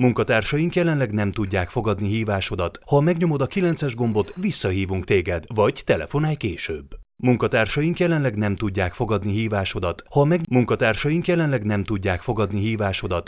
Munkatársaink jelenleg nem tudják fogadni hívásodat. Ha megnyomod a 9-es gombot, visszahívunk téged, vagy telefonálj később. Munkatársaink jelenleg nem tudják fogadni hívásodat. Munkatársaink jelenleg nem tudják fogadni hívásodat.